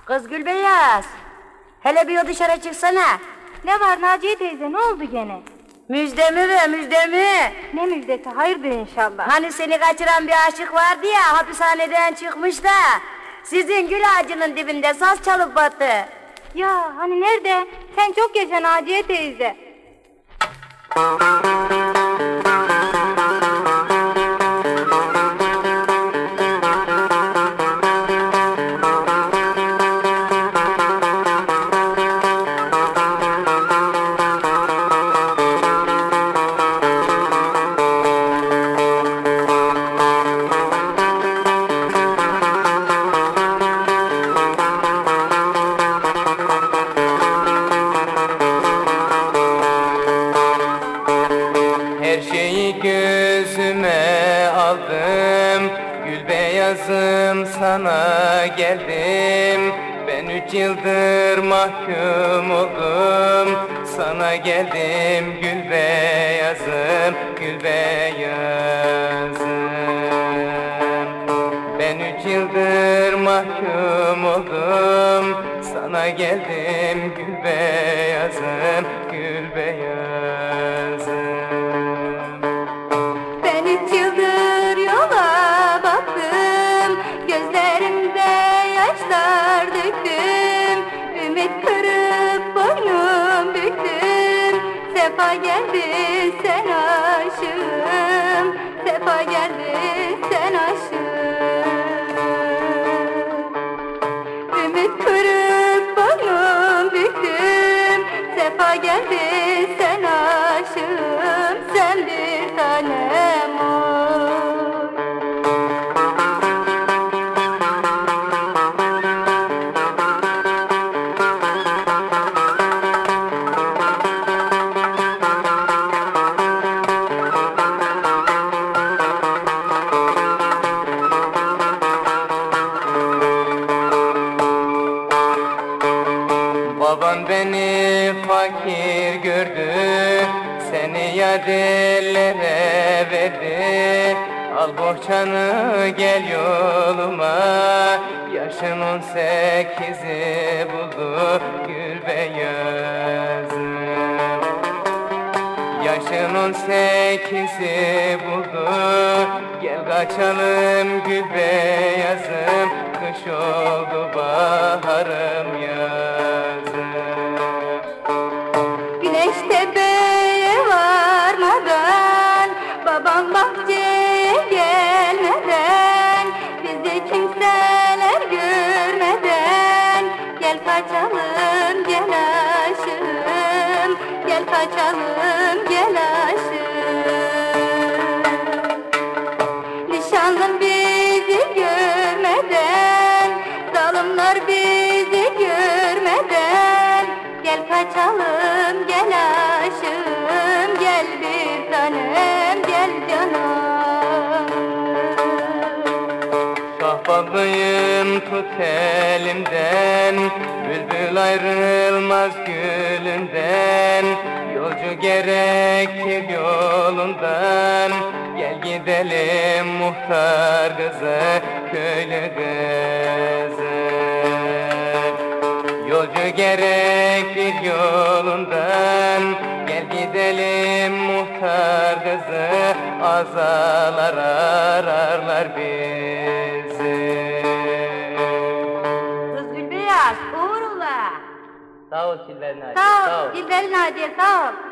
Kız Gülbeyaz, hele bir o dışarı çıksana. Ne var Naciye teyze, ne oldu gene? Müjdemi ver, müjdemi. Ne müjdesi, hayırdır inşallah. Hani seni kaçıran bir aşık vardı ya, hapishaneden çıkmış da sizin gül ağacının dibinde saz çalıp battı. Ya hani nerede? Sen çok yaşa Naciye teyze. Her şeyi gözüme aldım, Gülbeyazım sana geldim. Ben 3 yıldır mahkum oldum, sana geldim Gülbeyazım, Gülbeyazım. Ben 3 yıldır mahkum oldum, sana geldim Gülbeyazım, Gülbeyazım. Ben 3 yıldır yola baktım, gözlerimde yaşlar döktüm. Ümit kırıp boynum büktüm. Sefa geldi sen aşığım, sefa geldi sen aşığım. Ümit kırıp boynum büktüm. Sefa geldi sen aşığım, sen bir tanem ol. Baban beni fakir gördü, seni yad ellere verdi. Al bohçanı gel yoluma, yaşın 18'i buldu Gülbeyazım. Yaşın 18'i buldu, gel kaçalım Gülbeyazım. Kış oldu baharım yazım. Güneş tepeye varmadan, babam bahçeye gelmeden, bizi kimseler görmeden, gel kaçalım gel aşığım, gel kaçalım gel aşığım. Nişanlım bizi görmeden, zalimler bizi görmeden, gel kaçalım gel aşığım, gel bir tanem gel canım. Şahbazlıyım tut elimden, bülbül ayrılmaz gülünden. Yolcu gerekir yolundan, gel gidelim muhtar kızı, köylü kızı. Yolcu gerekir yolundan, gel gidelim muhtar kızı. Azalar ararlar bizi. Kız Gülbeyaz, uğurla. Sağ ol Silver Naci, Sağ ol, Dilber Naciye sağ ol.